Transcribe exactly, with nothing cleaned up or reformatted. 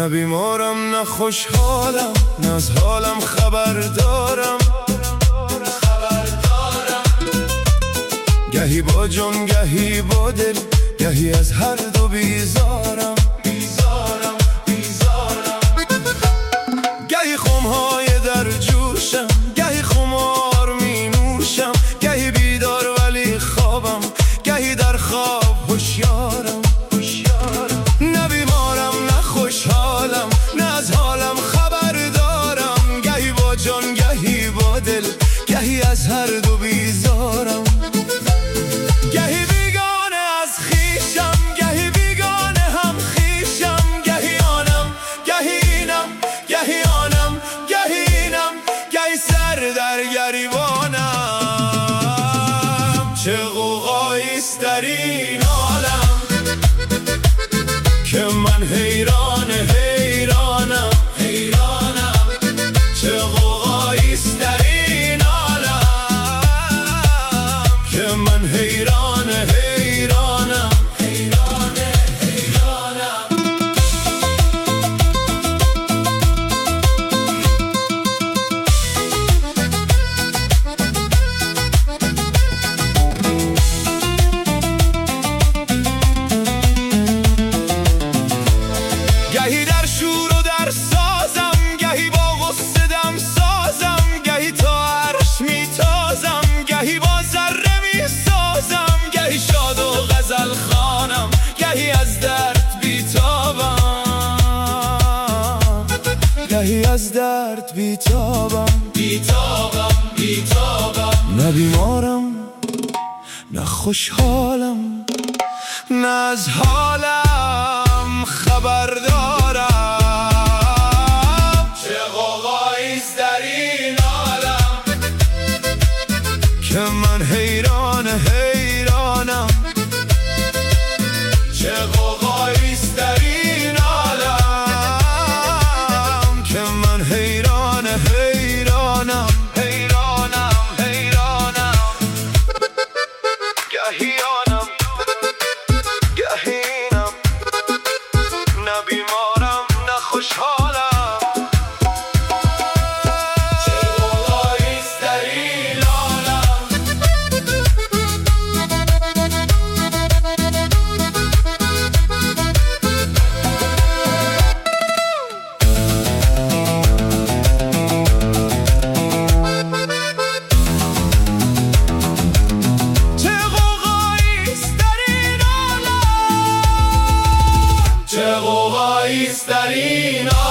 نه بیمارم نه خوشحالم، نه از حالم خبر دارم. گهی با جان گهی با دل، گهی از هر دو بیزارم. بیزارم بیزارم گهی خمهای در جوشم، گهی خمار می نوشم. گهی بیدار ولی خوابم، گهی در خواب هوشیارم. نه بیمارم نه خوشحالم، نه از حالم خبر دارم. گهی با جان گهی با دل، گهی از هر دو بیزارم. گهی بیگانه از خویشم، گهی بیگانه هم خویشم. گهی آنم گهی اینم، گهی آنم گهی اینم. گهی سر در گریبانم. چه غوغاییست در این عالم که من حیران حیرانم حیرانم. چه غوغاییست در این عالم که من حیران حیرانم حیران حیرانم. گهی در شور و در سازم، گهی با غصه دم سازم. گهی تا عرش می تازم، گهی با ذره می سازم. گهی شاد و غزل خوانم، گهی از درد بیتابم. گهی از درد بیتابم بیتابم بیتابم. نه بیمارم نه خوشحالم، نه از حالم خبر دارم. چه غوغاییست در این عالم که من حیران حیرانم. چه غوغاییست در این عالم که من حیران حیرانم حیرانم حیرانم. گهی آنم گهی اینم، نه بیمارم نه خوشحالم. چه غوغاییست در این عالم. چه غوغاییست در این عالم. چه غوغاییست در این عالم.